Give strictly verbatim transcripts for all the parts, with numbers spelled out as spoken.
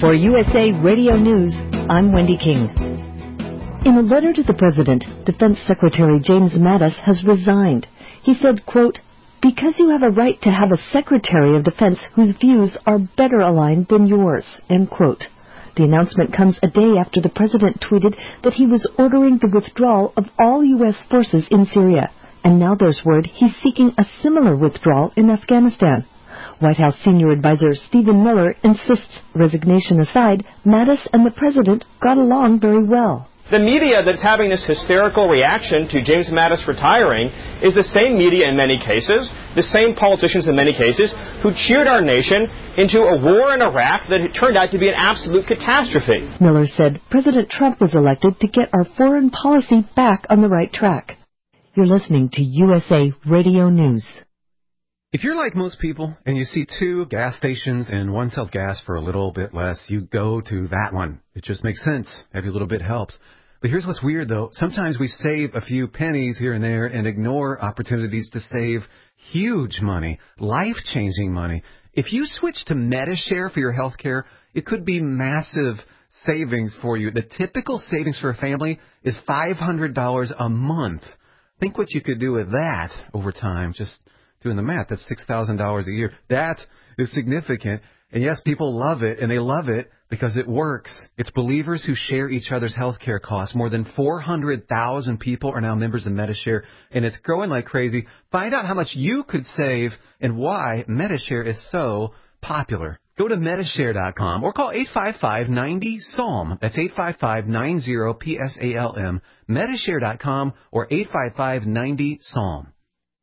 For U S A Radio News, I'm Wendy King. In a letter to the President, Defense Secretary James Mattis has resigned. He said, quote, "Because you have a right to have a Secretary of Defense whose views are better aligned than yours," end quote. The announcement comes a day after the President tweeted that he was ordering the withdrawal of all U S forces in Syria. And now there's word he's seeking a similar withdrawal in Afghanistan. White House senior advisor Stephen Miller insists, resignation aside, Mattis and the President got along very well. The media that's having this hysterical reaction to James Mattis retiring is the same media in many cases, the same politicians in many cases, who cheered our nation into a war in Iraq that turned out to be an absolute catastrophe. Miller said President Trump was elected to get our foreign policy back on the right track. You're listening to U S A Radio News. If you're like most people and you see two gas stations and one sells gas for a little bit less, you go to that one. It just makes sense. Every little bit helps. But here's what's weird, though. Sometimes we save a few pennies here and there and ignore opportunities to save huge money, life-changing money. If you switch to Medi-Share for your health care, it could be massive savings for you. The typical savings for a family is five hundred dollars a month. Think what you could do with that over time. Just doing the math, that's six thousand dollars a year. That is significant. And yes, people love it, and they love it because it works. It's believers who share each other's health care costs. More than four hundred thousand people are now members of Medi-Share, and it's growing like crazy. Find out how much you could save and why Medi-Share is so popular. Go to Medi-Share dot com or call eight five five, nine zero, S A L M. That's eight five five, nine zero, P S A L M. Medi-Share dot com or eight five five, nine zero, S A L M.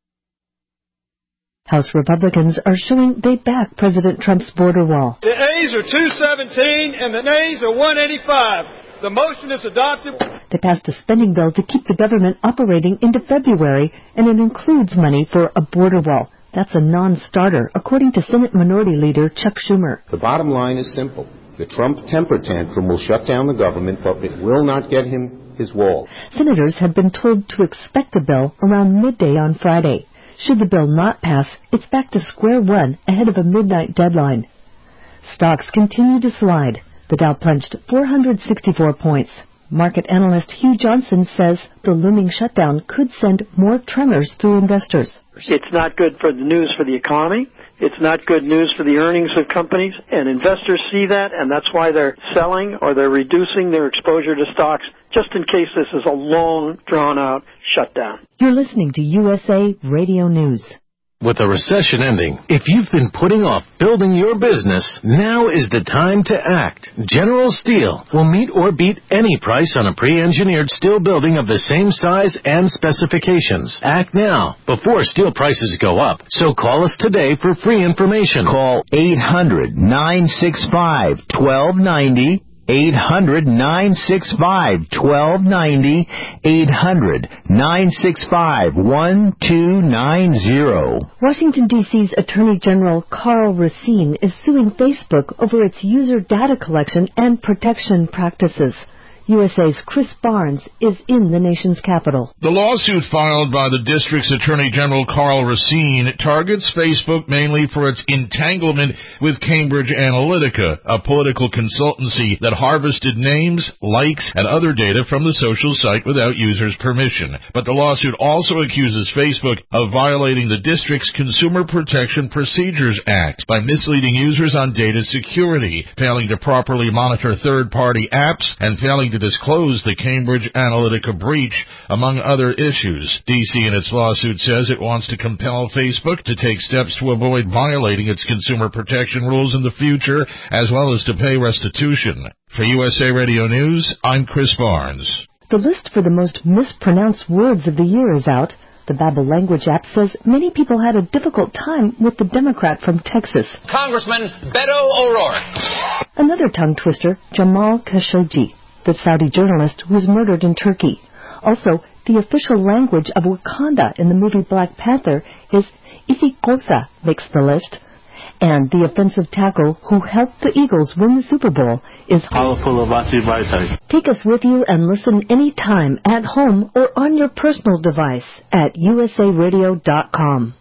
House Republicans are showing they back President Trump's border wall. The A's are two seventeen and the nays are one eighty-five. The motion is adopted. They passed a spending bill to keep the government operating into February, and it includes money for a border wall. That's a non-starter, according to Senate Minority Leader Chuck Schumer. The bottom line is simple. The Trump temper tantrum will shut down the government, but it will not get him his wall. Senators had been told to expect the bill around midday on Friday. Should the bill not pass, it's back to square one ahead of a midnight deadline. Stocks continue to slide. The Dow plunged four hundred sixty-four points. Market analyst Hugh Johnson says the looming shutdown could send more tremors through investors. It's not good for the news for the economy. It's not good news for the earnings of companies, and investors see that, and that's why they're selling or they're reducing their exposure to stocks just in case this is a long, drawn-out shutdown. You're listening to U S A Radio News. With a recession ending, if you've been putting off building your business, now is the time to act. General Steel will meet or beat any price on a pre-engineered steel building of the same size and specifications. Act now, before steel prices go up. So call us today for free information. Call eight hundred, nine six five, one two nine zero. eight hundred, nine six five, one two nine zero. eight hundred, nine six five, one two nine zero. Washington, D C's Attorney General Karl Racine is suing Facebook over its user data collection and protection practices. U S A's Chris Barnes is in the nation's capital. The lawsuit filed by the district's Attorney General Karl Racine targets Facebook mainly for its entanglement with Cambridge Analytica, a political consultancy that harvested names, likes, and other data from the social site without users' permission. But the lawsuit also accuses Facebook of violating the district's Consumer Protection Procedures Act by misleading users on data security, failing to properly monitor third-party apps, and failing to disclose the Cambridge Analytica breach, among other issues. D C in its lawsuit says it wants to compel Facebook to take steps to avoid violating its consumer protection rules in the future, as well as to pay restitution. For U S A Radio News, I'm Chris Barnes. The list for the most mispronounced words of the year is out. The Babbel language app says many people had a difficult time with the Democrat from Texas, Congressman Beto O'Rourke. Another tongue twister, Jamal Khashoggi, the Saudi journalist who was murdered in Turkey. Also, the official language of Wakanda in the movie Black Panther is isiXhosa makes the list. And the offensive tackle who helped the Eagles win the Super Bowl is Halapulabati Vaitai. Take us with you and listen anytime at home or on your personal device at U S A radio dot com.